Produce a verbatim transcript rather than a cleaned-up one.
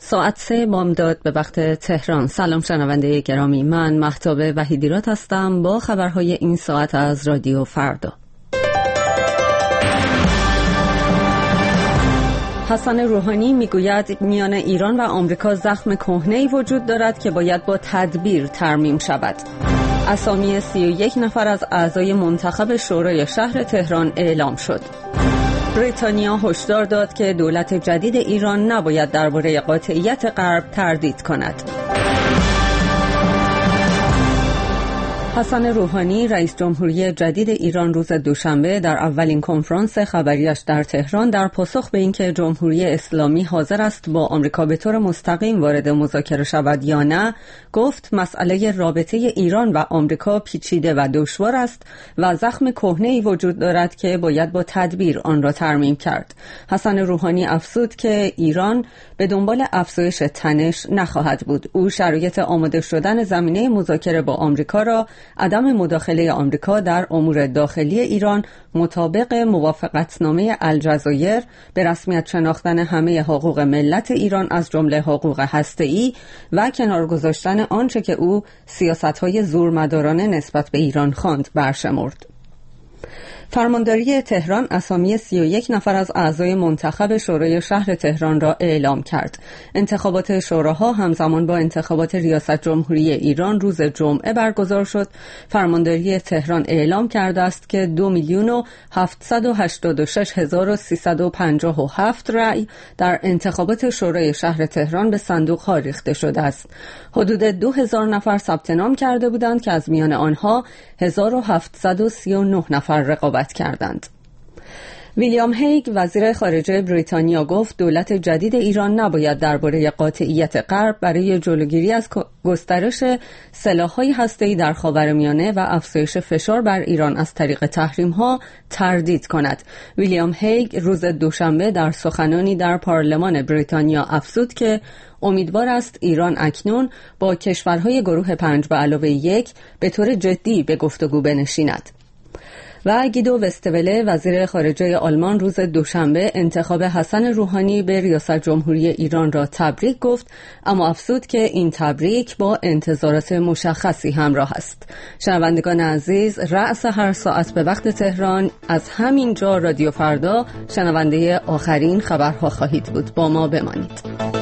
ساعت سه بامداد به وقت تهران. سلام شنونده گرامی، من مهتاب وحیدیرات هستم با خبرهای این ساعت از رادیو فردا. حسن روحانی میگوید میان ایران و آمریکا زخم کهنه‌ای وجود دارد که باید با تدبیر ترمیم شود. اسامی سی و یک نفر از اعضای منتخب شورای شهر تهران اعلام شد. بریتانیا هشدار داد که دولت جدید ایران نباید درباره قاطعیت غرب تردید کند. حسن روحانی رئیس جمهوری جدید ایران روز دوشنبه در اولین کنفرانس خبریش در تهران در پاسخ به اینکه جمهوری اسلامی حاضر است با آمریکا به طور مستقیم وارد مذاکره شود یا نه، گفت مسئله رابطه ایران و آمریکا پیچیده و دشوار است و زخم کهنه‌ای وجود دارد که باید با تدبیر آن را ترمیم کرد. حسن روحانی افزود که ایران به دنبال افزایش تنش نخواهد بود. او شرایط آماده شدن زمینه مذاکره با آمریکا را عدم مداخله آمریکا در امور داخلی ایران مطابق موافقتنامه الجزایر به رسمیت شناختن همه حقوق ملت ایران از جمله حقوق هسته‌ای و کنار گذاشتن آنچه که او سیاست‌های زورمدارانه نسبت به ایران خواند برشمرد. فرمانداری تهران اسامی سی و یک نفر از اعضای منتخب شورای شهر تهران را اعلام کرد. انتخابات شوراها همزمان با انتخابات ریاست جمهوری ایران روز جمعه برگزار شد. فرمانداری تهران اعلام کرده است که دو میلیون و هفتصد و هشتاد و شش هزار و سیصد و پنجاه و هفت رأی در انتخابات شورای شهر تهران به صندوق‌ها ریخته شده است. حدود دو هزار نفر ثبت نام کرده بودند که از میان آنها هزار و هفتصد و سی و نه نفر رقابت کردند. ویلیام هیگ وزیر خارجه بریتانیا گفت دولت جدید ایران نباید درباره قاطعیت غرب برای جلوگیری از گسترش سلاح‌های هسته‌ای در خاورمیانه و افزایش فشار بر ایران از طریق تحریم‌ها تردید کند. ویلیام هیگ روز دوشنبه در سخنانی در پارلمان بریتانیا افزود که امیدوار است ایران اکنون با کشورهای گروه پنج به علاوه یک به طور جدی به گفتگو بنشیند. و گیدو وستوله وزیر خارجه آلمان روز دوشنبه انتخاب حسن روحانی به ریاست جمهوری ایران را تبریک گفت، اما افزود که این تبریک با انتظارات مشخصی همراه است. شنوندگان عزیز، رأس هر ساعت به وقت تهران از همین جا رادیو فردا شنونده آخرین خبرها خواهید بود. با ما بمانید.